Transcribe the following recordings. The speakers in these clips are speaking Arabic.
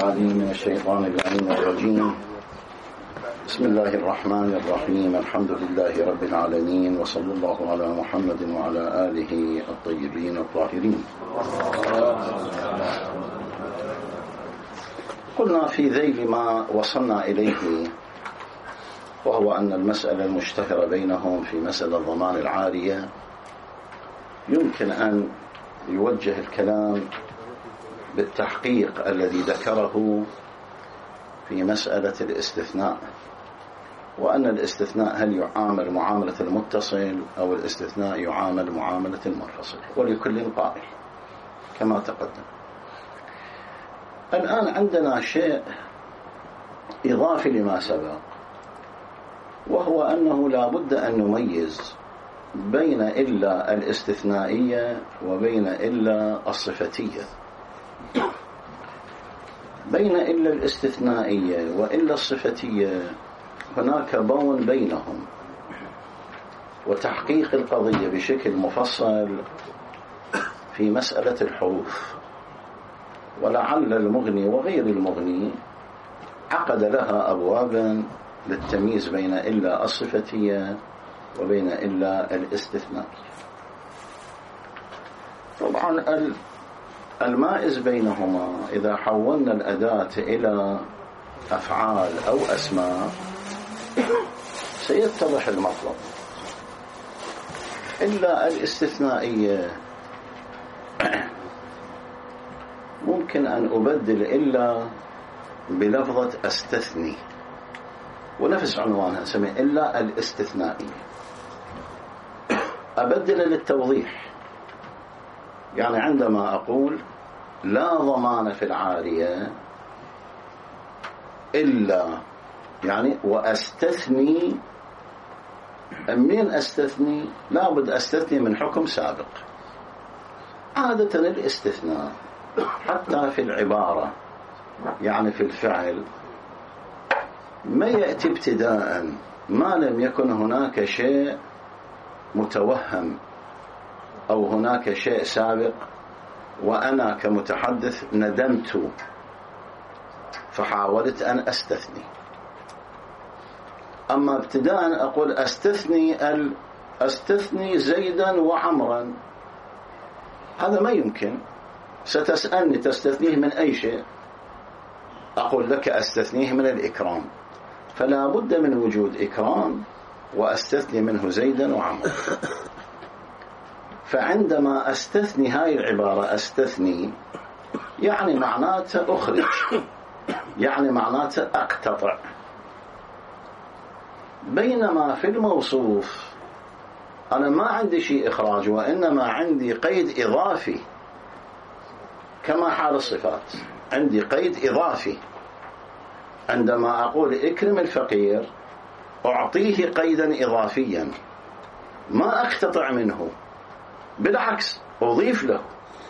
العليم من الشيطان اللعين الرجيم. بسم الله الرحمن الرحيم. الحمد لله رب العالمين، وصلى الله على محمد وعلى آله الطيبين الطاهرين. قلنا في ذيل ما وصلنا إليه، وهو أن المسألة المشتهرة بينهم في مسألة ضمان العارية يمكن أن يوجه الكلام بالتحقيق الذي ذكره في مسألة الاستثناء، وأن الاستثناء هل يعامل معاملة المتصل أو الاستثناء يعامل معاملة المنفصل، ولكل قائل كما تقدم. الآن عندنا شيء إضافي لما سبق، وهو أنه لا بد أن نميز بين إلا الاستثنائية وبين إلا الصفتية. بين إلا الاستثنائية وإلا الصفتية هناك بون بينهم، وتحقيق القضية بشكل مفصل في مسألة الحروف، ولعل المغني وغير المغني عقد لها أبوابا للتمييز بين إلا الصفتية وبين إلا الاستثنائية. طبعا المائز بينهما إذا حولنا الأداة إلى أفعال أو أسماء سيتضح المطلب. إلا الاستثنائية ممكن أن أبدل إلا بلفظة أستثني، ونفس عنوانها سمي إلا الاستثنائية، أبدل للتوضيح. يعني عندما أقول لا ضمان في العارية إلا، يعني وأستثني، من أستثني؟ لابد أستثني من حكم سابق. عادة الاستثناء حتى في العبارة، يعني في الفعل، ما يأتي ابتداء ما لم يكن هناك شيء متوهم أو هناك شيء سابق وأنا كمتحدث ندمت فحاولت أن أستثني. أما ابتداء أقول أستثني زيدا وعمرا، هذا ما يمكن. ستسألني تستثنيه من أي شيء؟ أقول لك أستثنيه من الإكرام، فلا بد من وجود إكرام وأستثني منه زيدا وعمرا. فعندما أستثني هاي العبارة أستثني يعني معناته أخرج، يعني معناته أقتطع. بينما في الموصوف أنا ما عندي شيء إخراج، وإنما عندي قيد إضافي، كما حال الصفات عندي قيد إضافي. عندما أقول اكرم الفقير أعطيه قيدا إضافيا، ما أقتطع منه، بالعكس أضيف له.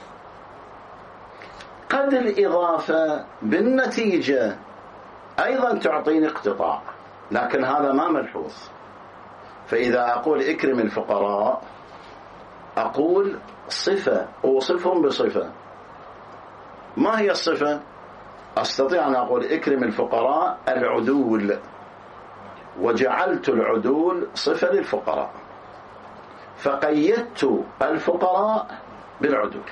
قد الإضافة بالنتيجة أيضا تعطيني اقتطاع، لكن هذا ما ملحوظ. فإذا أقول اكرم الفقراء أقول صفة، أوصفهم بصفة. ما هي الصفة؟ أستطيع أن أقول اكرم الفقراء العدول، وجعلت العدول صفة للفقراء، فقيدت الفقراء بالعدول.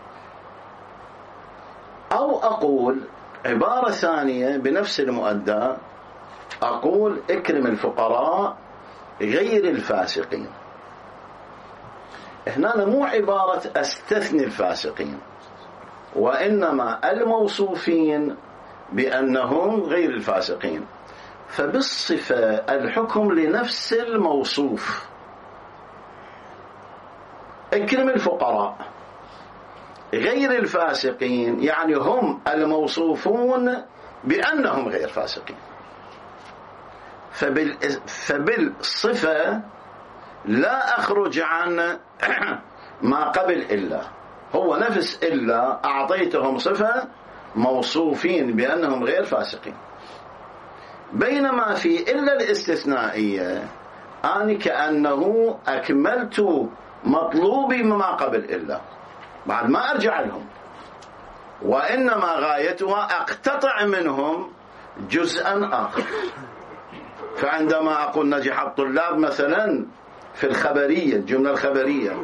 أو أقول عبارة ثانية بنفس المؤدى، أقول اكرم الفقراء غير الفاسقين. هنا مو عبارة أستثني الفاسقين، وإنما الموصوفين بأنهم غير الفاسقين. فبالصفة الحكم لنفس الموصوف. اكرم الفقراء غير الفاسقين يعني هم الموصوفون بأنهم غير فاسقين. فبالصفة لا أخرج عن ما قبل إلا، هو نفس إلا أعطيتهم صفة موصوفين بأنهم غير فاسقين. بينما في إلا الاستثنائية أنا كأنه أكملت مطلوبي مما قبل إلا، بعد ما أرجع لهم. وإنما غايتها أقتطع منهم جزءا آخر. فعندما أقول نجح الطلاب مثلا في الخبرية، الجملة الخبرية،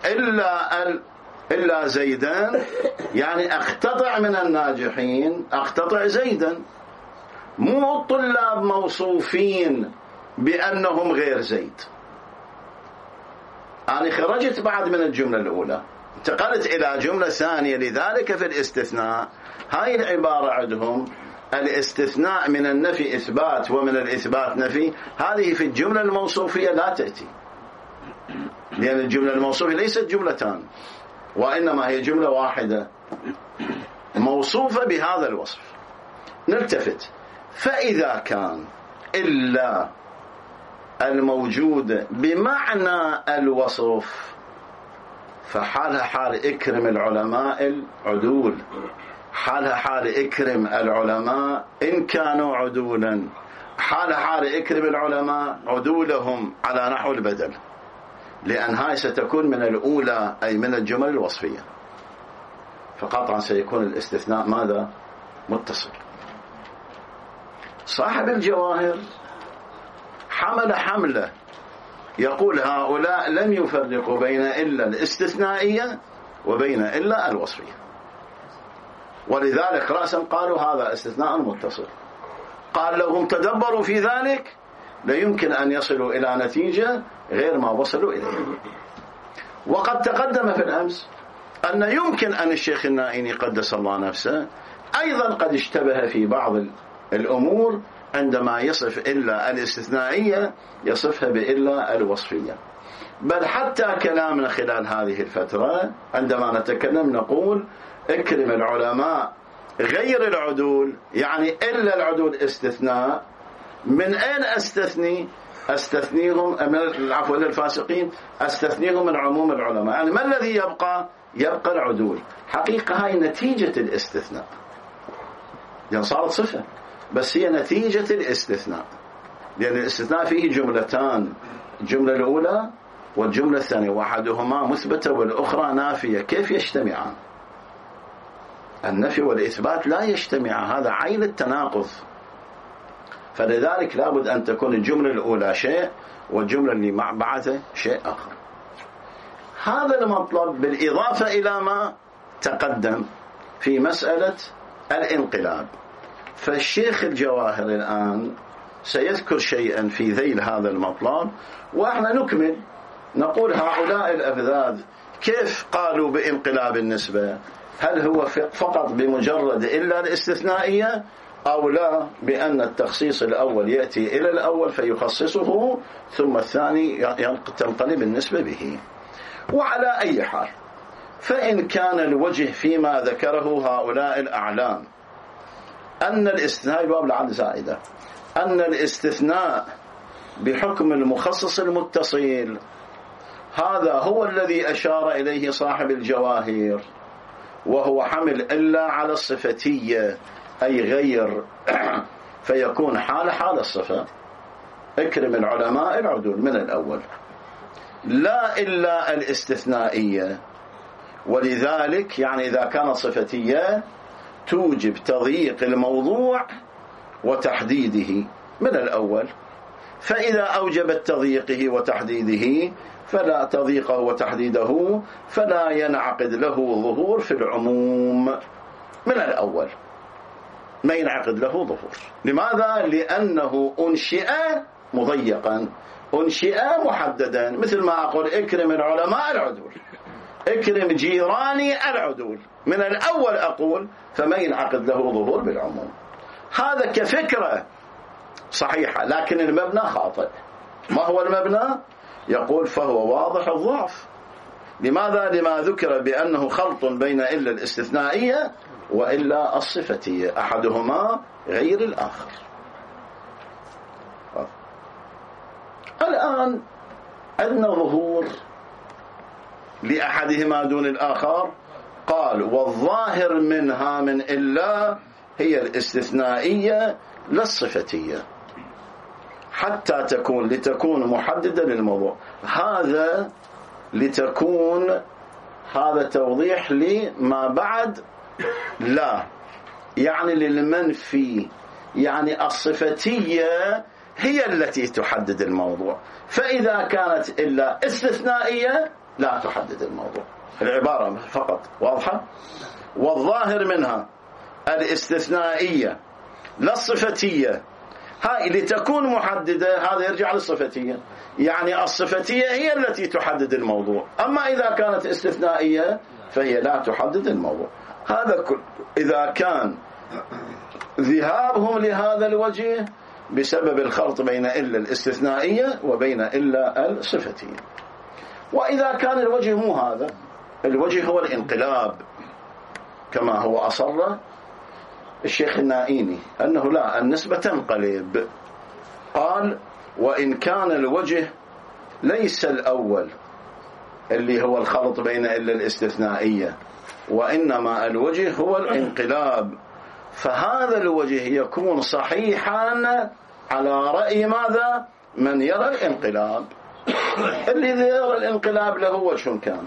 إلا زيدا، يعني أقتطع من الناجحين، أقتطع زيدا. مو الطلاب موصوفين بأنهم غير زيد. أنا خرجت بعد من الجملة الأولى، انتقلت إلى جملة ثانية. لذلك في الاستثناء هاي العبارة عندهم الاستثناء من النفي إثبات ومن الإثبات نفي، هذه في الجملة الموصوفية لا تأتي، لأن الجملة الموصوفية ليست جملتان، وإنما هي جملة واحدة موصوفة بهذا الوصف. نلتفت، فإذا كان إلا الموجود بمعنى الوصف فحالها حال اكرم العلماء العدول، حالها حال اكرم العلماء إن كانوا عدولا، حالها حال اكرم العلماء عدولهم على نحو البدل، لأن هاي ستكون من الأولى أي من الجمل الوصفية، فقطعا سيكون الاستثناء ماذا؟ متصل. صاحب الجواهر حمل حملة يقول هؤلاء لم يفرقوا بين إلا الاستثنائية وبين إلا الوصفية، ولذلك رأسا قالوا هذا استثناء متصل. قال لهم تدبروا في ذلك لا يمكن أن يصلوا إلى نتيجة غير ما وصلوا إليه. وقد تقدم في الأمس أن يمكن أن الشيخ النائني قدس الله نفسه أيضا قد اشتبه في بعض الأمور عندما يصف إلا الاستثنائية يصفها بإلا الوصفية. بل حتى كلامنا خلال هذه الفترة عندما نتكلم نقول اكرم العلماء غير العدول، يعني إلا العدول استثناء. من أين أستثنيهم العفو للفاسقين، أستثنيهم من عموم العلماء. يعني ما الذي يبقى العدول. حقيقة هاي نتيجة الاستثناء، يعني صارت صفة بس هي نتيجة الاستثناء، لأن الاستثناء فيه جملتان، الجملة الأولى والجملة الثانية، واحدهما مثبتة والأخرى نافية، كيف يجتمعان؟ النفي والإثبات لا يجتمع، هذا عين التناقض. فلذلك لابد أن تكون الجملة الأولى شيء والجملة اللي مع بعدها شيء آخر. هذا المطلب بالإضافة إلى ما تقدم في مسألة الانقلاب. فالشيخ الجواهر الآن سيذكر شيئا في ذيل هذا المطلب، وإحنا نكمل نقول هؤلاء الأفذاذ كيف قالوا بانقلاب النسبة؟ هل هو فقط بمجرد إلا الاستثنائية أو لا بأن التخصيص الأول يأتي إلى الأول فيخصصه ثم الثاني تنقلب النسبة به؟ وعلى أي حال فإن كان الوجه فيما ذكره هؤلاء الأعلام أن الاستثناء الباب لعل زائدة، أن الاستثناء بحكم المخصص المتصل هذا هو الذي أشار إليه صاحب الجواهر، وهو حمل إلا على الصفتية أي غير، فيكون حال الصفة اكرم العلماء العدول من الأول، لا إلا الاستثنائية. ولذلك يعني إذا كانت صفتية توجب تضييق الموضوع وتحديده من الأول، فإذا أوجبت تضييقه وتحديده فلا تضييقه وتحديده فلا ينعقد له ظهور في العموم من الأول، ما ينعقد له ظهور. لماذا؟ لأنه أنشئ مضيقا، أنشئ محددا، مثل ما أقول اكرم العلماء العدول، اكرم جيراني العدول، من الأول أقول فما ينعقد له ظهور بالعموم. هذا كفكرة صحيحة، لكن المبنى خاطئ. ما هو المبنى؟ يقول فهو واضح الضعف. لماذا؟ لما ذكر بأنه خلط بين إلا الاستثنائية وإلا الصفتية، أحدهما غير الآخر. الآن عندنا ظهور لأحدهما دون الآخر. قال والظاهر منها من إلا هي الاستثنائية لا الصفتية حتى لتكون محددة للموضوع. هذا توضيح لما بعد لا، يعني للمنفي، يعني الصفتية هي التي تحدد الموضوع. فإذا كانت إلا استثنائية لا تحدد الموضوع. العبارة فقط واضحة. والظاهر منها الاستثنائية لا الصفتية، هاي لتكون محددة هذا يرجع للصفتية، يعني الصفتية هي التي تحدد الموضوع. أما إذا كانت استثنائية فهي لا تحدد الموضوع. هذا كل إذا كان ذهابهم لهذا الوجه بسبب الخلط بين إلا الاستثنائية وبين إلا الصفتية. وإذا كان الوجه مو هذا، الوجه هو الانقلاب كما هو أصر الشيخ النائيني أنه لا، النسبة تنقلب. قال: وإن كان الوجه ليس الأول اللي هو الخلط بين إلا الاستثنائية، وإنما الوجه هو الانقلاب، فهذا الوجه يكون صحيحا على رأي ماذا؟ من يرى الانقلاب. اللي يرى الانقلاب له وجه كان.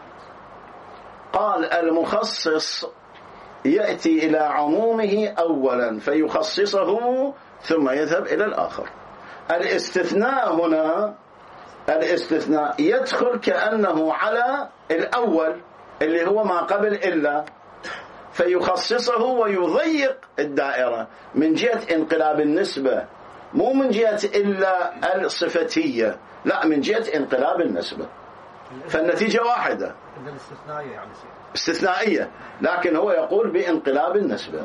قال: المخصص يأتي إلى عمومه أولا فيخصصه ثم يذهب إلى الآخر. الاستثناء هنا، الاستثناء يدخل كأنه على الأول اللي هو ما قبل إلا، فيخصصه ويضيق الدائرة من جهة انقلاب النسبة، مو من جهة إلا الصفتية، لا، من جهة انقلاب النسبة. فالنتيجة واحدة، استثنائية، لكن هو يقول بانقلاب النسبة.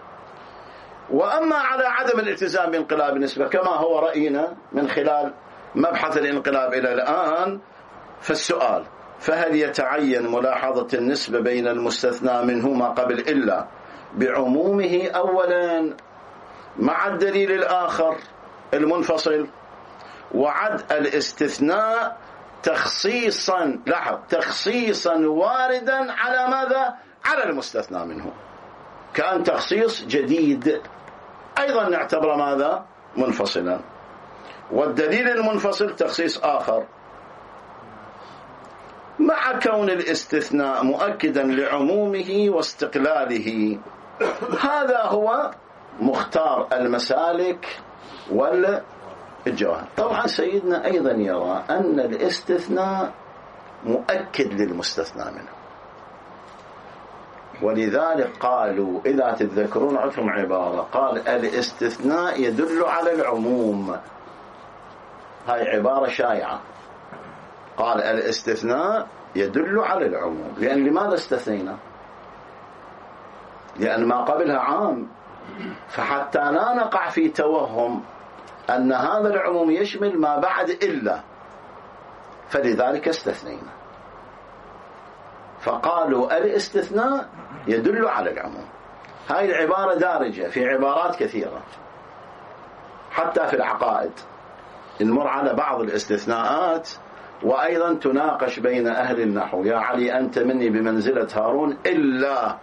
وأما على عدم الالتزام بانقلاب النسبة كما هو رأينا من خلال مبحث الانقلاب إلى الآن، فالسؤال: فهل يتعين ملاحظة النسبة بين المستثنى منه ما قبل إلا بعمومه أولا مع الدليل الآخر المنفصل، وعد الاستثناء تخصيصا، لاحظ، تخصيصا واردا على ماذا؟ على المستثنى منه، كان تخصيص جديد أيضا نعتبر ماذا؟ منفصلا. والدليل المنفصل تخصيص آخر، مع كون الاستثناء مؤكدا لعمومه واستقلاله. هذا هو مختار المسالك والجواهر. طبعا سيدنا أيضا يرى أن الاستثناء مؤكد للمستثنى منه، ولذلك قالوا إذا تتذكرون عندهم عبارة، قال: الاستثناء يدل على العموم. هاي عبارة شائعة. قال: الاستثناء يدل على العموم. لأن لماذا استثنينا؟ لأن ما قبلها عام، فحتى لا نقع في توهم أن هذا العموم يشمل ما بعد إلا، فلذلك استثنينا. فقالوا الاستثناء يدل على العموم. هاي العبارة دارجة في عبارات كثيرة، حتى في العقائد نمر على بعض الاستثناءات، وأيضا تناقش بين أهل النحو: يا علي أنت مني بمنزلة هارون إلا.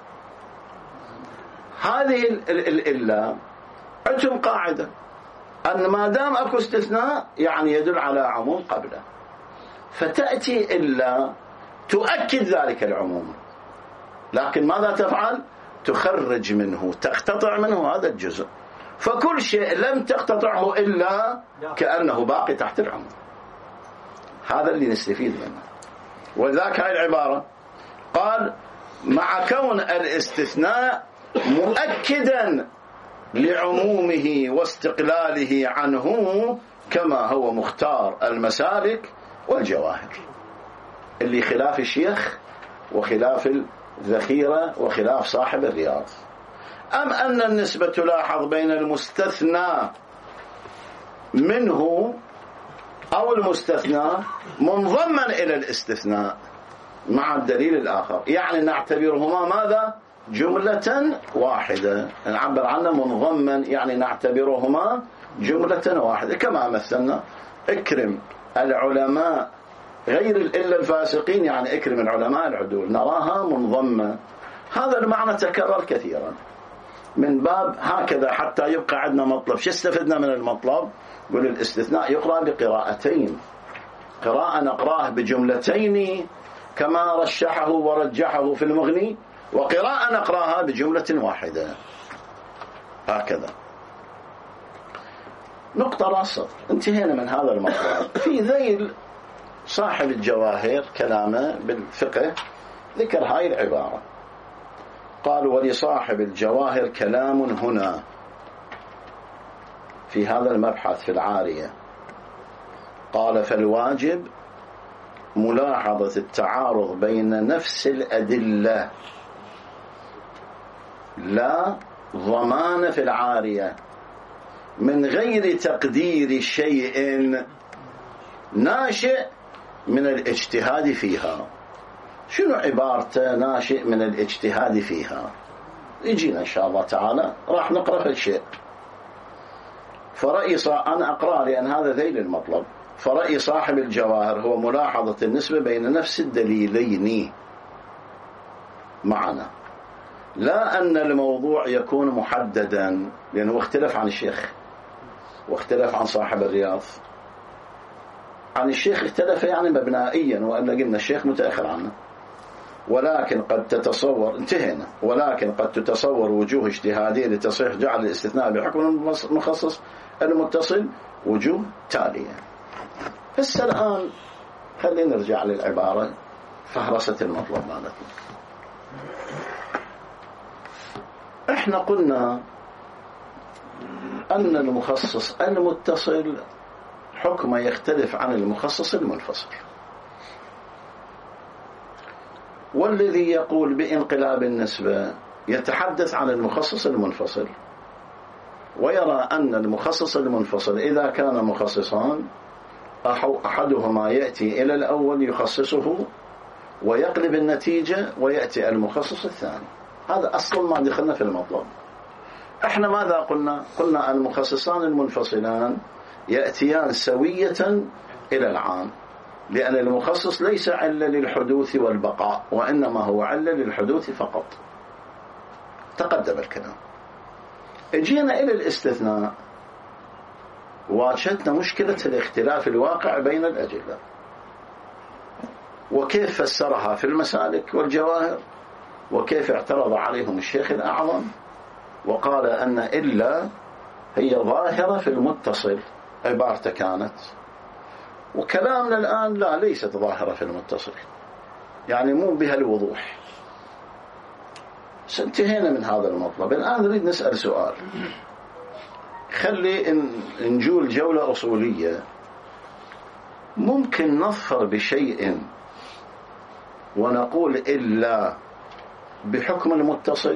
هذه الإلا عندهم قاعدة أن ما دام أكو استثناء يعني يدل على عموم قبله، فتأتي إلا تؤكد ذلك العموم، لكن ماذا تفعل؟ تخرج منه، تقتطع منه هذا الجزء، فكل شيء لم تقتطعه إلا كأنه باقي تحت العموم. هذا اللي نستفيد منه. ولذلك هاي العبارة قال: مع كون الاستثناء مؤكدا لعمومه واستقلاله عنه كما هو مختار المسالك والجواهر، اللي خلاف الشيخ وخلاف الذخيرة وخلاف صاحب الرياض. أم أن النسبة تلاحظ بين المستثنى منه أو المستثنى منضما إلى الاستثناء مع الدليل الآخر، يعني نعتبرهما ماذا؟ جملة واحدة، نعبر عنه منضما، يعني نعتبرهما جملة واحدة. كما مثلنا: اكرم العلماء غير إلا الفاسقين، يعني اكرم العلماء العدول، نراها منضمة. هذا المعنى تكرر كثيرا من باب هكذا حتى يبقى عندنا مطلب. شو استفدنا من المطلب؟ يقول الاستثناء يقرأ بقراءتين، قراءة نقراه بجملتين كما رشحه ورجحه في المغني، وقراءة نقراها بجملة واحدة هكذا. نقطة راسة، انتهينا من هذا المطلب. في ذيل صاحب الجواهر كلامه بالفقه ذكر هاي العبارة، قال: ولصاحب الجواهر كلام هنا في هذا المبحث في العارية. قال: فالواجب ملاحظة التعارض بين نفس الأدلة، لا ضمان في العارية، من غير تقدير شيء ناشئ من الاجتهاد فيها. شنو عبارته ناشئ من الاجتهاد فيها؟ يجينا إن شاء الله تعالى راح نقرأ الشيء. فرأي أنا أقرأ لأن هذا ذيل المطلب. فرأي صاحب الجواهر هو ملاحظة النسبة بين نفس الدليلين معنا، لا أن الموضوع يكون محددا، لأنه اختلف عن الشيخ واختلف عن صاحب الرياض. عن الشيخ اختلف يعني مبنائيا، وأن قلنا الشيخ متأخر عنه. ولكن قد تتصور، انتهينا، ولكن قد تتصور وجوه اجتهادية لتصحيح جعل الاستثناء بحكم المخصص المتصل وجوه تالية. هسه الآن خلينا نرجع للعبارة فهرسة المطلب مالتنا. احنا قلنا أن المخصص المتصل حكمه يختلف عن المخصص المنفصل، والذي يقول بانقلاب النسبة يتحدث عن المخصص المنفصل، ويرى أن المخصص المنفصل إذا كان مخصصان أحدهما يأتي إلى الأول يخصصه ويقلب النتيجة ويأتي المخصص الثاني. هذا أصلا ما دخلنا في المطلب. احنا ماذا قلنا؟ قلنا المخصصان المنفصلان يأتيان سوية إلى العام، لأن المخصص ليس علة للحدوث والبقاء، وإنما هو علة للحدوث فقط. تقدم الكلام. اجينا إلى الاستثناء، واجهتنا مشكلة الاختلاف الواقع بين الأدلة، وكيف فسرها في المسالك والجواهر، وكيف اعترض عليهم الشيخ الأعظم وقال أن إلا هي ظاهرة في المتصل، عبارته كانت. وكلامنا الآن لا، ليست ظاهرة في المتصل، يعني مو بها الوضوح. انتهينا من هذا المطلب. الآن نريد نسأل سؤال، خلي نجول جولة أصولية. ممكن نظفر بشيء ونقول إلا بحكم المتصل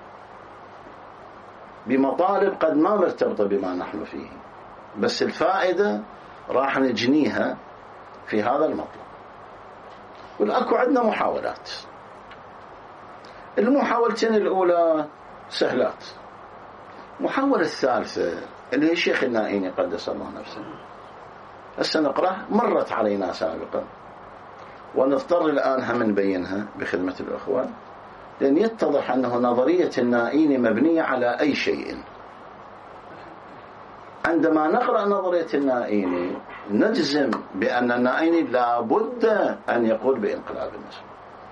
بمطالب قد ما مرتبطة بما نحن فيه، بس الفائدة راح نجنيها في هذا المطلب. والأكو عندنا محاولات. المحاولتين الأولى سهلات. محاولة الثالثة اللي هي الشيخ النائيني قدس الله نفسه، هسه نقرأ، مرت علينا سابقا، ونضطر الآن هم نبينها بخدمة الأخوة، لأن يتضح أنه نظرية النائيني مبنية على أي شيء. عندما نقرأ نظرية النائيني نجزم بأن النائيني لابد أن يقول بانقلاب النسبة،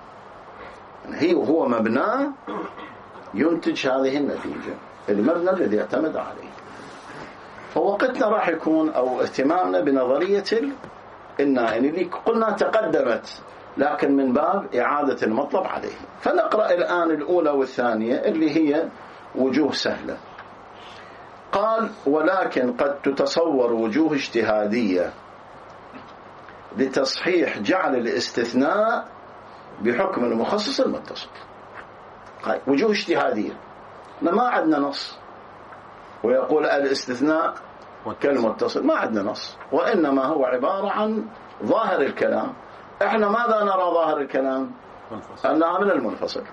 هو مبنى ينتج هذه النتيجة، المبنى الذي يعتمد عليه. فوقتنا راح يكون أو اهتمامنا بنظرية النائيني اللي قلنا تقدمت، لكن من باب إعادة المطلب عليه. فنقرأ الآن الأولى والثانية اللي هي وجوه سهلة. قال: ولكن قد تتصور وجوه اجتهادية لتصحيح جعل الاستثناء بحكم المخصص المتصل. وجوه اجتهادية، ما عندنا نص ويقول الاستثناء كالمتصل، ما عندنا نص، وإنما هو عبارة عن ظاهر الكلام. احنا ماذا نرى ظاهر الكلام؟ أنها من المنفصل.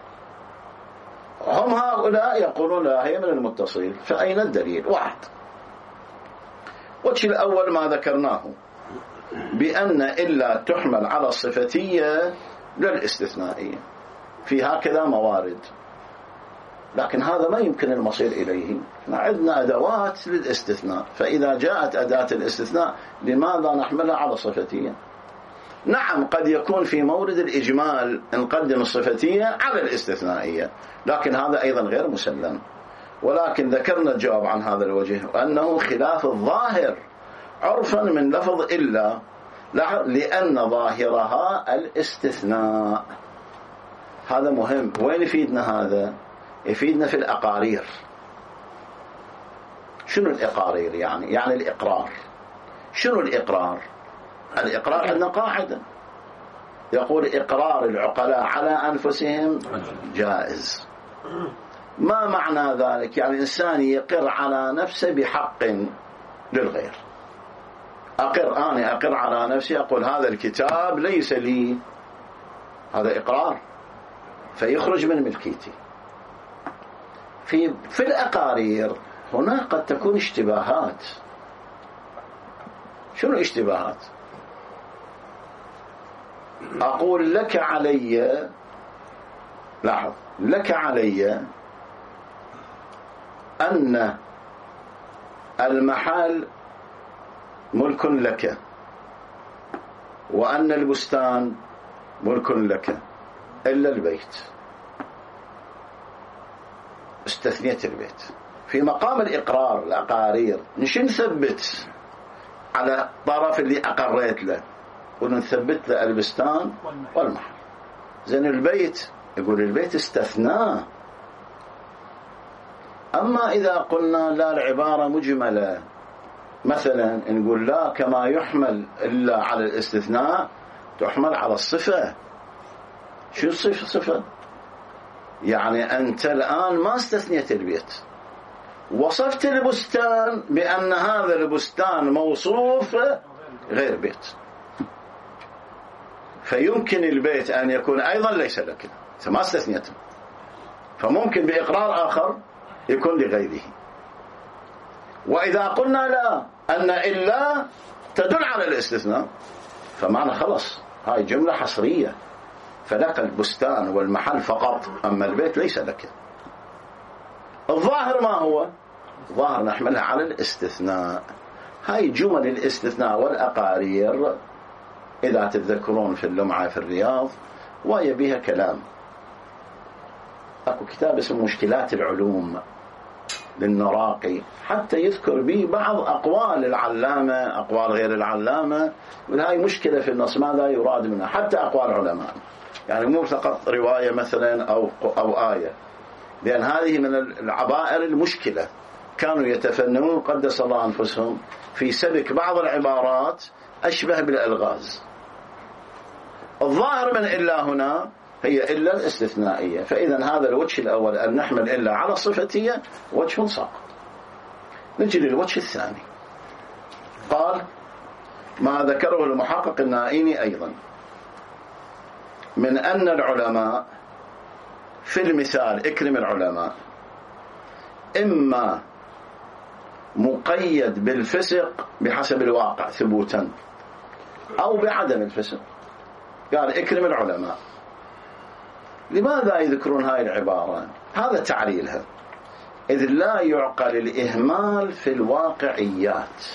هم هؤلاء يقولون لا، هي من المتصل. فأين الدليل؟ واحد. وجه الأول ما ذكرناه بأن إلا تحمل على الصفتية للاستثنائية، في هكذا موارد، لكن هذا ما يمكن المصير إليه. عندنا أدوات للاستثناء، فإذا جاءت أداة الاستثناء لماذا نحملها على صفتية؟ نعم قد يكون في مورد الإجمال نقدم الصفتية على الاستثنائية، لكن هذا أيضا غير مسلم. ولكن ذكرنا الجواب عن هذا الوجه، وأنه خلاف الظاهر عرفا من لفظ إلا، لأن ظاهرها الاستثناء. هذا مهم. وين يفيدنا هذا؟ يفيدنا في الأقارير. شنو الإقارير؟ يعني الإقرار. شنو الإقرار؟ الإقرار عندنا قاعدة يقول إقرار العقلاء على أنفسهم جائز. ما معنى ذلك؟ يعني الإنسان يقر على نفسه بحق للغير. أنا أقر على نفسي، أقول هذا الكتاب ليس لي، هذا إقرار، فيخرج من ملكيتي. في الأقارير هنا قد تكون اشتباهات. شنو اشتباهات؟ أقول لك علي، لاحظ، لك علي أن المحل ملك لك، وأن البستان ملك لك إلا البيت. استثنيت البيت. في مقام الإقرار الأقارير نثبت على الطرف اللي أقريت له، ونثبت له البستان والمحل. زين البيت، يقول البيت استثناء. أما إذا قلنا لا، العبارة مجملة، مثلا نقول لا كما يحمل إلا على الاستثناء تحمل على الصفة. شو الصفة؟ يعني أنت الآن ما استثنيت البيت، وصفت البستان بأن هذا البستان موصوف غير بيت، فيمكن البيت أن يكون أيضا ليس لك، ما استثنيته، فممكن بإقرار آخر يكون لغيره. وإذا قلنا لا، أن إلا تدل على الاستثناء، فمعنى خلص هاي جملة حصرية، فلك البستان والمحل فقط، أما البيت ليس لك. الظاهر ما هو؟ ظاهر نحملها على الاستثناء. هاي جمل الاستثناء والأقارير إذا تتذكرون في اللمعة في الرياض وهي بها كلام. أكو كتاب اسمه مشكلات العلوم للنراقي، حتى يذكر به بعض أقوال العلامة، أقوال غير العلامة، وهاي مشكلة في النص ماذا يراد منها، حتى أقوال علماء، يعني مو فقط رواية مثلا أو آية، لأن هذه من العبائر المشكلة. كانوا يتفننون قدس الله أنفسهم في سبك بعض العبارات أشبه بالألغاز. الظاهر من إلا هنا هي إلا الاستثنائية، فإذا هذا الوجه الأول أن نحمل إلا على الصفتية وجه ساقط. نجي للوجه الثاني، قال ما ذكره المحقق النائيني أيضا من أن العلماء في المثال، اكرم العلماء، إما مقيد بالفسق بحسب الواقع ثبوتا أو بعدم الفسق. قال اكرم العلماء. لماذا يذكرون هاي العبارة؟ هذا تعليلها، إذ لا يعقل الإهمال في الواقعيات.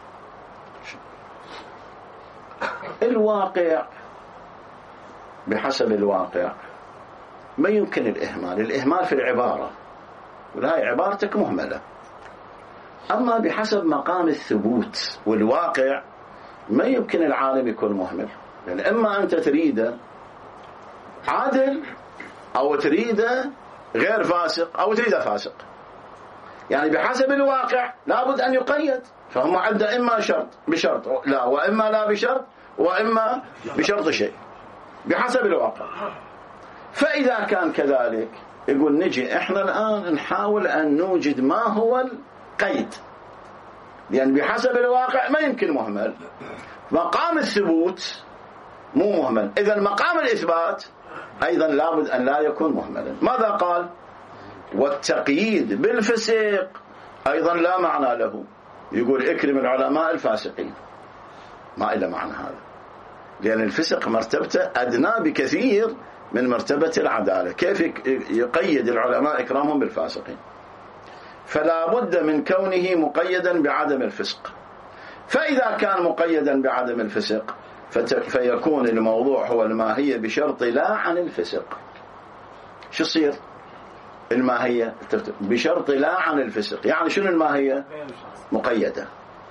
الواقع بحسب الواقع ما يمكن الإهمال في العبارة، وهي عبارتك مهملة. أما بحسب مقام الثبوت والواقع ما يمكن العالم يكون مهمل، يعني إما أنت تريد عادل أو تريد غير فاسق أو تريد فاسق، يعني بحسب الواقع لابد أن يقيد. فهم عندنا إما شرط بشرط لا، وإما لا بشرط، وإما بشرط شيء بحسب الواقع. فإذا كان كذلك يقول نجي إحنا الآن نحاول أن نوجد ما هو القيد، لأن بحسب الواقع ما يمكن مهمل. مقام الثبوت مو مهمل، إذا مقام الإثبات أيضا لابد أن لا يكون مهملا. ماذا قال؟ والتقييد بالفسق أيضا لا معنى له. يقول اكرم العلماء الفاسقين، ما إلا معنى هذا، لأن الفسق مرتبته أدنى بكثير من مرتبة العدالة. كيف يقيد العلماء إكرامهم بالفاسقين؟ فلا بد من كونه مقيدا بعدم الفسق. فإذا كان مقيدا بعدم الفسق فيكون الموضوع هو الماهية بشرط لا عن الفسق. شو يصير الماهية بشرط لا عن الفسق؟ يعني شنو الماهية؟ مقيدة.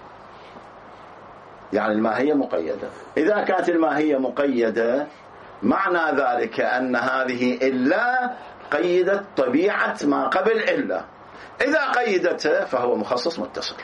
يعني الماهية مقيدة. إذا كانت الماهية مقيدة معنى ذلك أن هذه إلا قيدت طبيعة ما قبل إلا. إذا قيدتها فهو مخصص متصل.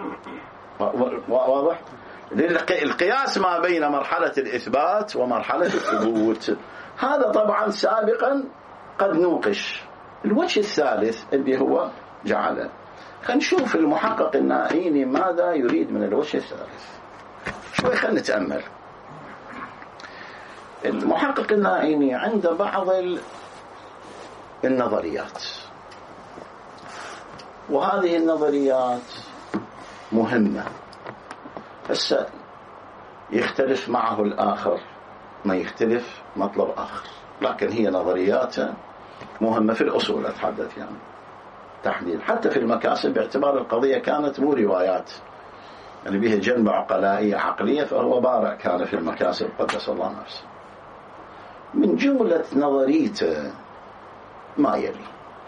واضح؟ القياس ما بين مرحلة الإثبات ومرحلة الثبوت هذا طبعا سابقا قد نوقش. الوجه الثالث اللي هو جعله، خلينا نشوف المحقق النائيني ماذا يريد من الوجه الثالث. شوي خلينا نتأمل. المحقق النائيني عنده بعض النظريات، وهذه النظريات مهمة. هسه يختلف معه الآخر ما يختلف مطلب آخر، لكن هي نظريات مهمة في الأصول أتحدث يعني تحديد. حتى في المكاسب باعتبار القضية كانت مو روايات يعني بها جنبة عقلائية عقلية، فهو بارع كان في المكاسب قدس الله نفسه. من جملة نظريته ما يلي،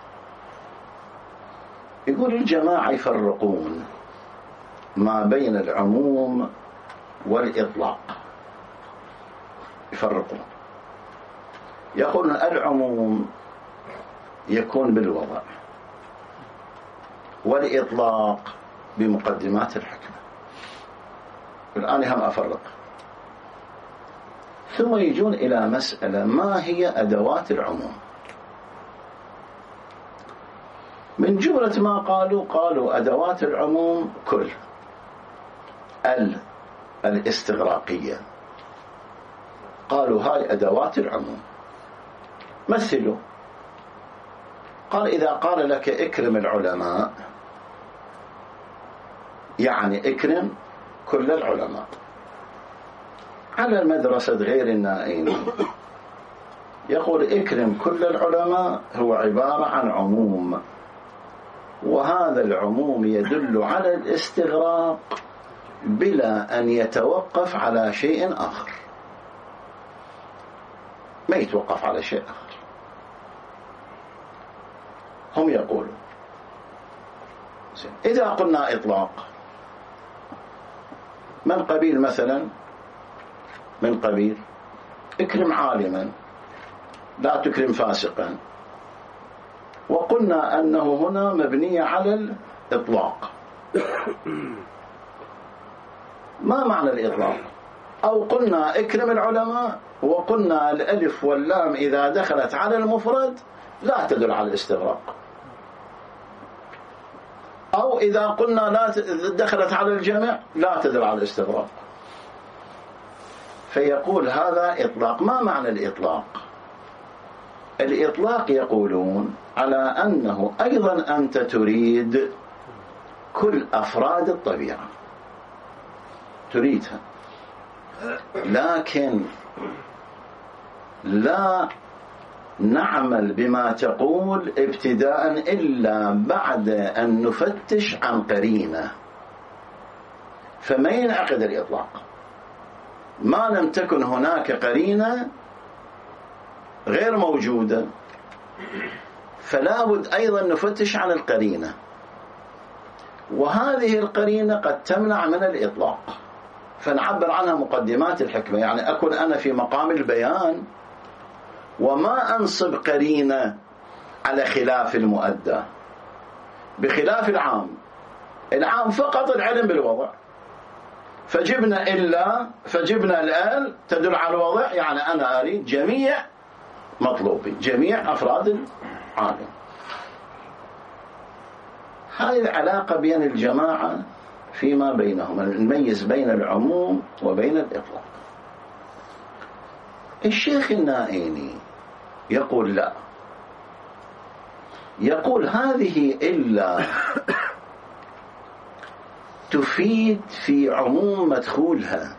يقول الجماعة يفرقون ما بين العموم والإطلاق، يفرقون. يقولون العموم يكون بالوضع، والإطلاق بمقدمات الحكمة. الآن هم أفرق. ثم يجون إلى مسألة ما هي أدوات العموم. من جملة ما قالوا أدوات العموم كل الاستغراقية. قالوا هاي أدوات العموم. مثلوا، قال إذا قال لك اكرم العلماء يعني اكرم كل العلماء. على المدرسة غير النائين يقول اكرم كل العلماء هو عبارة عن عموم، وهذا العموم يدل على الاستغراق بلا أن يتوقف على شيء آخر، ما يتوقف على شيء آخر. هم يقولوا إذا قلنا إطلاق من قبيل مثلا من قبيل اكرم عالما لا تكرم فاسقا، وقلنا أنه هنا مبنية على الإطلاق. ما معنى الإطلاق؟ أو قلنا اكرم العلماء وقلنا الألف واللام إذا دخلت على المفرد لا تدل على الاستغراق، أو إذا قلنا لا دخلت على الجمع لا تدل على الاستغراق. فيقول هذا إطلاق. ما معنى الإطلاق؟ الإطلاق يقولون على أنه أيضا أنت تريد كل أفراد الطبيعة، تريدها، لكن لا نعمل بما تقول ابتداء إلا بعد أن نفتش عن قرينة. فما ينعقد الإطلاق ما لم تكن هناك قرينة غير موجودة، فلا بد أيضا نفتش عن القرينة، وهذه القرينة قد تمنع من الإطلاق، فنعبر عنها مقدمات الحكمة. يعني أكون أنا في مقام البيان وما أنصب قرينة على خلاف المؤدى، بخلاف العام. العام فقط العلم بالوضع، فجبنا الآل تدل على الوضع، يعني أنا أريد جميع مطلوبي جميع أفراد العالم. هذه العلاقة بين الجماعة فيما بينهم، نميز بين العموم وبين الإطلاق. الشيخ النائيني يقول لا، يقول هذه إلا تفيد في عموم مدخولها،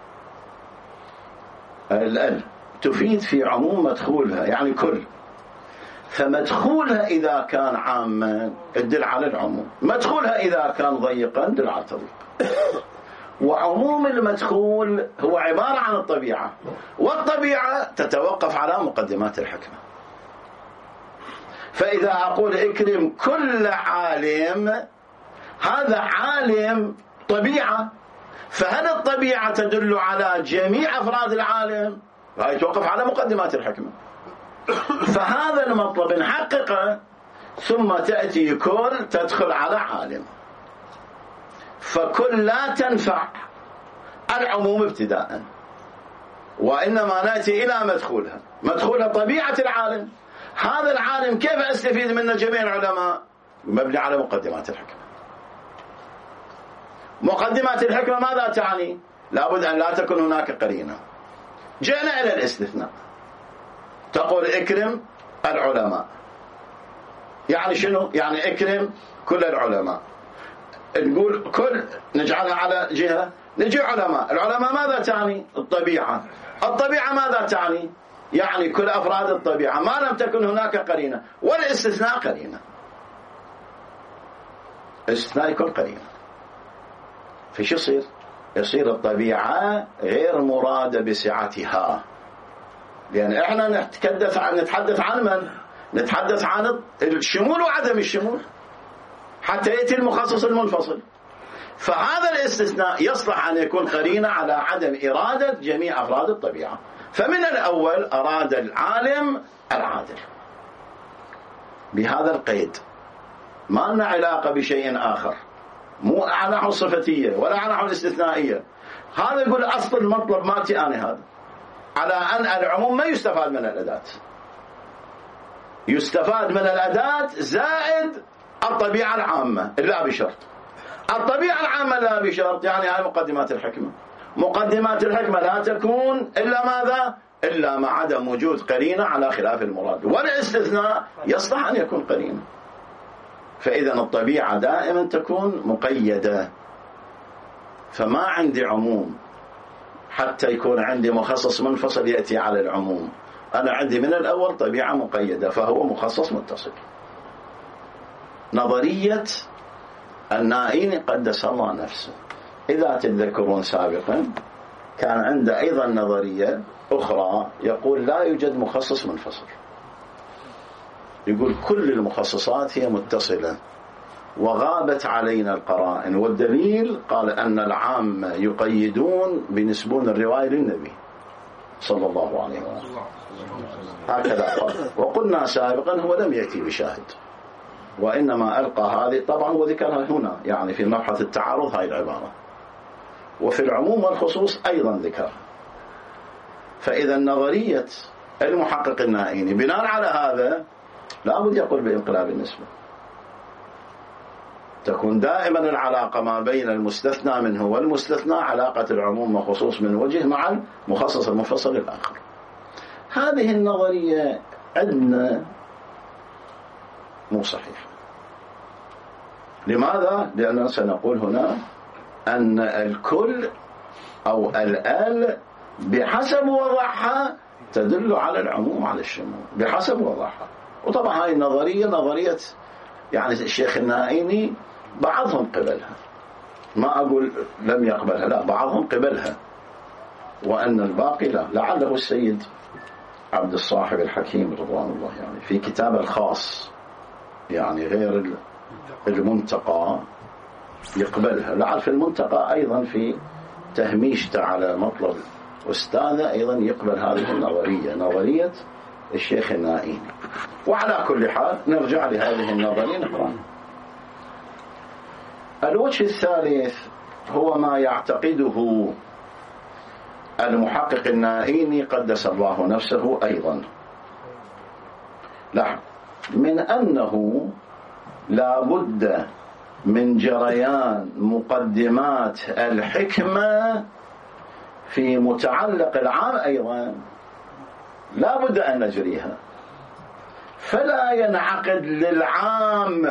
تفيد في عموم مدخولها يعني كل، فمدخولها إذا كان عاما يدل على العموم، مدخولها إذا كان ضيقا يدل على التضييق. وعموم المدخول هو عبارة عن الطبيعة، والطبيعة تتوقف على مقدمات الحكمة. فإذا أقول اكرم كل عالم، هذا عالم طبيعة، فهل الطبيعة تدل على جميع أفراد العالم؟ لا، يتوقف على مقدمات الحكمة. فهذا المطلب نحققه، ثم تأتي كل تدخل على عالم، فكل لا تنفع العموم ابتداء، وإنما نأتي إلى مدخولها طبيعة العالم. هذا العالم كيف أستفيد منه جميع العلماء؟ مبني على مقدمات الحكمة. مقدمات الحكمة ماذا تعني؟ لابد أن لا تكون هناك قرينة. جئنا إلى الاستثناء، تقول اكرم العلماء، يعني شنو؟ يعني اكرم كل العلماء. نقول كل نجعلها على جهة، نجي علماء. العلماء ماذا تعني؟ الطبيعة. الطبيعة ماذا تعني؟ يعني كل أفراد الطبيعة ما لم تكن هناك قرينة. والاستثناء قرينة، الاستثناء يكون قرينة. فش يصير؟ يصير الطبيعة غير مرادة بسعتها، لأن احنا نتحدث عن من؟ نتحدث عن الشمول وعدم الشمول حتى يأتي المخصص المنفصل. فهذا الاستثناء يصلح أن يكون قرينة على عدم إرادة جميع أفراد الطبيعة. فمن الأول أراد العالم العادل بهذا القيد، ما لنا علاقة بشيء آخر، مو على نحو الصفتية ولا على نحو الاستثنائية. هذا يقول أصل المطلب مالتي أنا هذا، على أن العموم ما يستفاد من الأداة، يستفاد من الأداة زائد الطبيعة العامة إلا بشرط. الطبيعة العامة لا بشرط، يعني هاي مقدمات الحكمة. مقدمات الحكمة لا تكون إلا ماذا؟ إلا مع عدم وجود قرينة على خلاف المراد. والاستثناء يصلح أن يكون قرينة. فإذا الطبيعة دائما تكون مقيدة، فما عندي عموم حتى يكون عندي مخصص منفصل يأتي على العموم. أنا عندي من الأول طبيعة مقيدة، فهو مخصص متصل. نظرية النائين قدس الله نفسه، إذا تتذكرون سابقا كان عنده أيضا نظرية أخرى يقول لا يوجد مخصص منفصل، يقول كل المخصصات هي متصلة وغابت علينا القرائن، والدليل قال أن العام يقيدون بنسبون الرواية للنبي صلى الله عليه وسلم، هكذا قال. وقلنا سابقا هو لم يأتي بشاهد، وإنما ألقى هذه، طبعا هو ذكرها هنا يعني في مبحث التعارض هاي العبارة، وفي العموم والخصوص أيضا ذكر. فإذا نظرية المحقق النائيني بناء على هذا لا بد يقول بانقلاب النسبة، تكون دائما العلاقة ما بين المستثنى منه والمستثنى علاقة العموم وخصوص من وجه مع المخصص المنفصل الآخر. هذه النظرية عندنا مو صحيح. لماذا؟ لأننا سنقول هنا أن الكل أو الآل بحسب وضعها تدل على العموم على الشمول بحسب وضعها. وطبعا هاي النظرية نظرية يعني الشيخ النائيني بعضهم قبلها، ما أقول لم يقبلها، لا بعضهم قبلها، وأن الباقي لا. لعله السيد عبد الصاحب الحكيم رضوان الله يعني في كتاب الخاص يعني غير المنتقى يقبلها. لعل في المنتقى أيضا في تهميشته على مطلب أستاذه أيضا يقبل هذه النظرية، نظرية الشيخ النائيني. وعلى كل حال نرجع لهذه النظرية نقرأ. الوجه الثالث هو ما يعتقده المحقق النائيني قدس الله نفسه أيضا، لا من أنه لا بد من جريان مقدمات الحكمة في متعلق العام أيضا، لا بد أن نجريها، فلا ينعقد للعام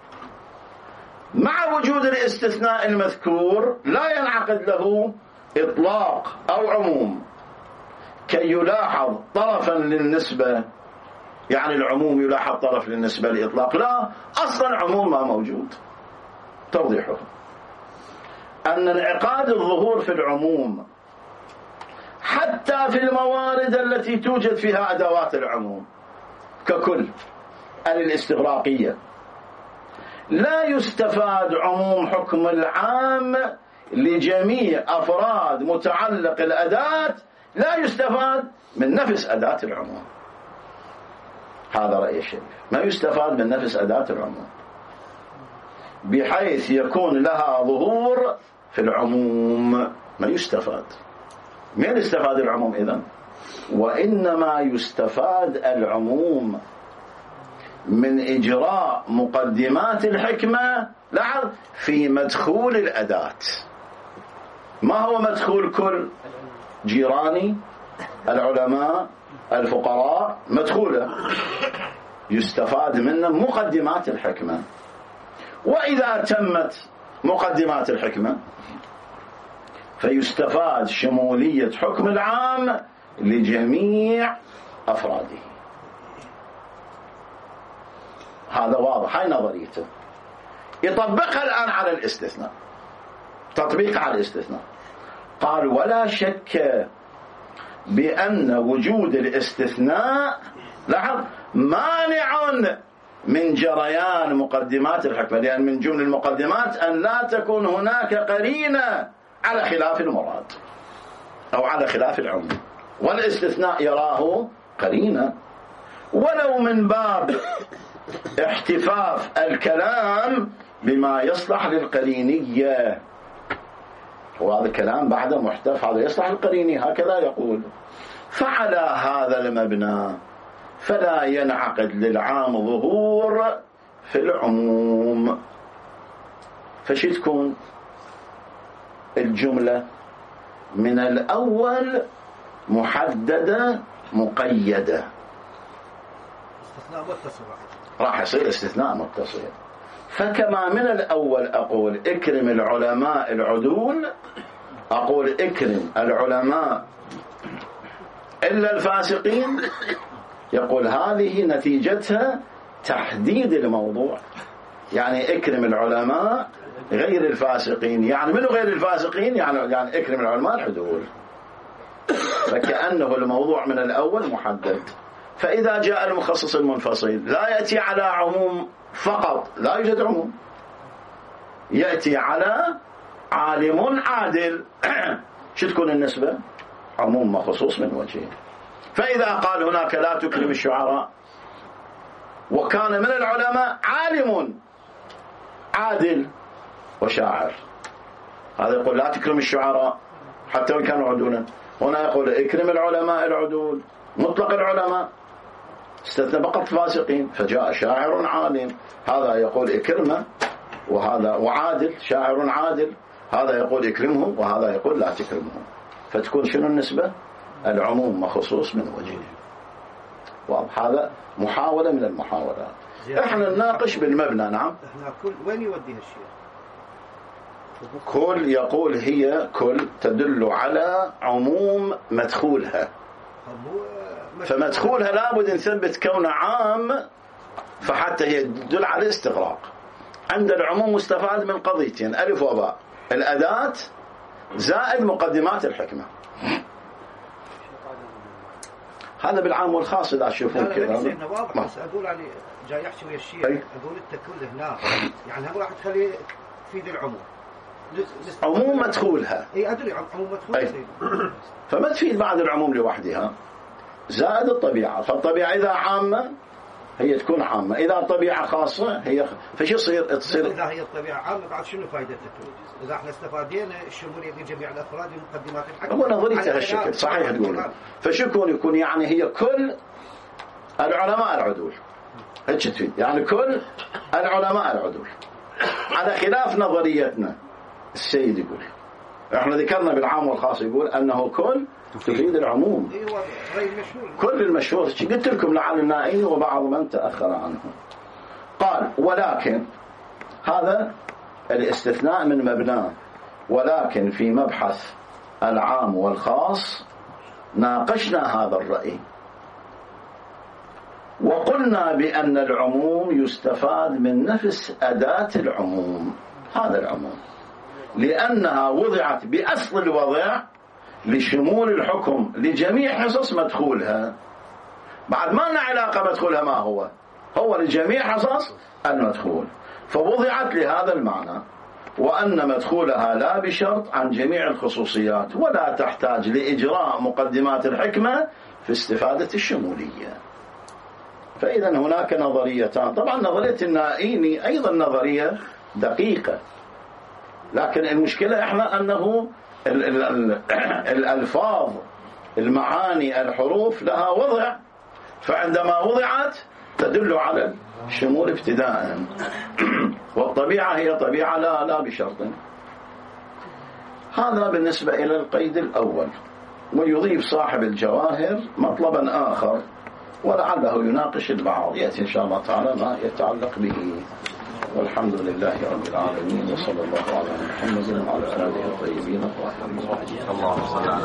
مع وجود الاستثناء المذكور لا ينعقد له إطلاق أو عموم كي يلاحظ طرفا للنسبة، يعني العموم يلاحظ طرف للنسبة لإطلاق، لا أصلا عموم ما موجود. توضيحه أن انعقاد الظهور في العموم حتى في الموارد التي توجد فيها أدوات العموم ككل الاستغراقية لا يستفاد عموم حكم العام لجميع أفراد متعلق الأداة، لا يستفاد من نفس أداة العموم. هذا رأي الشريف، ما يستفاد من نفس أداة العموم بحيث يكون لها ظهور في العموم، ما يستفاد. من يستفاد العموم إذن؟ وإنما يستفاد العموم من إجراء مقدمات الحكمة في مدخول الأداة. ما هو مدخول كل؟ جيراني، العلماء، الفقراء، مدخوله يستفاد منه مقدمات الحكمة. وإذا تمت مقدمات الحكمة فيستفاد شمولية حكم العام لجميع أفراده. هذا واضح، هاي نظريته. يطبقها الآن على الاستثناء، تطبيق على الاستثناء. قال ولا شك بأن وجود الاستثناء مانع من جريان مقدمات الحكمة، لأن من جمل المقدمات أن لا تكون هناك قرينة على خلاف المراد أو على خلاف العموم، والاستثناء يراه قرينة، ولو من باب احتفاف الكلام بما يصلح للقرينية. وهذا الكلام بعد محتف، هذا يصلح القريني، هكذا يقول. فعلى هذا المبنى فلا ينعقد للعام ظهور في العموم. فشي تكون الجملة من الأول محددة مقيدة، استثناء متصل راح يصير استثناء متصل. فكما من الأول أقول اكرم العلماء العدول، أقول اكرم العلماء إلا الفاسقين، يقول هذه نتيجتها تحديد الموضوع. يعني اكرم العلماء غير الفاسقين، يعني منو غير الفاسقين؟ يعني اكرم العلماء العدول. فكأنه الموضوع من الأول محدد. فإذا جاء المخصص المنفصل لا يأتي على عموم فقط، لا يوجد عموم، يأتي على عالم عادل. شو تكون النسبة؟ عموم وخصوص من وجهين. فإذا قال هناك لا تكرم الشعراء، وكان من العلماء عالم عادل وشاعر، هذا يقول لا تكرم الشعراء حتى وإن كانوا عدولا. هنا يقول اكرم العلماء العدول، مطلق العلماء، استثنى فقط فاسقين. فجاء شاعر عالم، هذا يقول اكرمه، وهذا وعادل شاعر عادل، هذا يقول اكرمه وهذا يقول لا تكرمه. فتكون شنو النسبة؟ العموم وخصوص من وجهه. واضح؟ هذا محاولة من المحاولات. احنا نناقش بالمبنى. نعم. احنا كل وين يوديها الشيخ؟ كل يقول هي كل تدل على عموم مدخولها، فمدخولها لابد نثبت كونه عام، فحتى هي تدل على استغراق. عند العموم مستفاد من قضيتين: ألف وباء، الأداة زائد مقدمات الحكمة. هذا بالعام والخاص إذا تشوفون كذا. لا واضح، بس أقول يعني جاي يحكي ويا الشيخ، أقول أنت كل هنا يعني هم راح تخلي في العموم عموم مدخولها. اي ادري عموم مدخولها، فما تفيد بعد العموم لوحدها، زائد الطبيعة. فالطبيعة إذا عامة هي تكون عامة، إذا الطبيعة خاصة هي فش تصير؟ إذا هي الطبيعة عامة بعد شنو فائدتها؟ إذا احنا استفادينا الشمولية لجميع الأفراد بمقدمات الحكم. هو نظريته هالشكل صحيح تقول. فشو يكون يعني هي كل العلماء العدول، هيك تفيد يعني كل العلماء العدول، على خلاف نظريتنا. السيد يقول احنا ذكرنا بالعام والخاص، يقول انه كل تفيد العموم، كل المشهور. قلت لكم لعل النائي وبعض من تأخر عنه. قال ولكن هذا الاستثناء من مبناه، ولكن في مبحث العام والخاص ناقشنا هذا الرأي وقلنا بأن العموم يستفاد من نفس أداة العموم. هذا العموم لأنها وضعت بأصل الوضع لشمول الحكم لجميع حصص مدخولها. بعد ما لنا علاقة مدخولها ما هو لجميع حصص المدخول، فوضعت لهذا المعنى، وأن مدخولها لا بشرط عن جميع الخصوصيات ولا تحتاج لإجراء مقدمات الحكمة في استفادة الشمولية. فإذا هناك نظريتان. طبعا نظرية النائيني أيضا نظرية دقيقة، لكن المشكلة احنا أنه الألفاظ، المعاني، الحروف لها وضع، فعندما وضعت تدل على الشمول ابتداء، والطبيعة هي طبيعة لا بشرط. هذا بالنسبة إلى القيد الأول. ويضيف صاحب الجواهر مطلبا آخر ولعله يناقش البعض، يأتي إن شاء الله تعالى ما يتعلق به. والحمد لله رب العالمين، وصلى الله على محمد وعلى آله الطيبين الطاهرين.